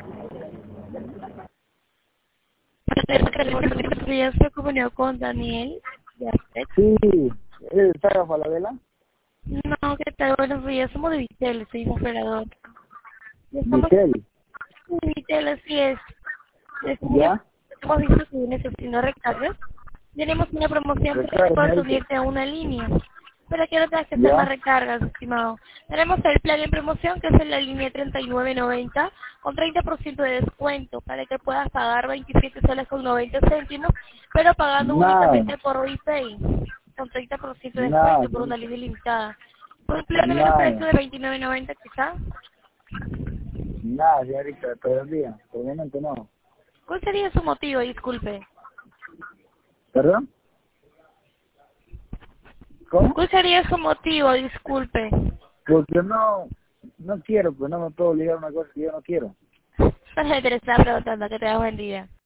Ya se comunicó con Daniel de Artex. Sí, ¿está Falabella? No, ¿qué tal? Buenos días, somos de Vitel, soy un operador. Estamos Michelle, en Vitel, así es. ¿ya? Hemos visto que vienes haciendo recargas. Tenemos una promoción para que Recarga, puedas señorita. subirte a una línea. Para que no tengas que hacer más ¿Ya? recargas, estimado. Tenemos el plan en promoción que es en la línea 3990 con 30% de descuento para que puedas pagar 27 soles con 90 céntimos, pero pagando Nada, únicamente por WePay con 30% de nada, descuento por una señorita. línea ilimitada. Por un plan de menos precio Nada, de 29.90 quizá. nada, señorita, todavía. Por el momento no. ¿Cuál sería su motivo? Disculpe. ¿Perdón? ¿Cómo? ¿Cuál sería su motivo? Disculpe. Porque no quiero, pues no me puedo obligar a una cosa que yo no quiero. Te estaba preguntando, que te das buen día.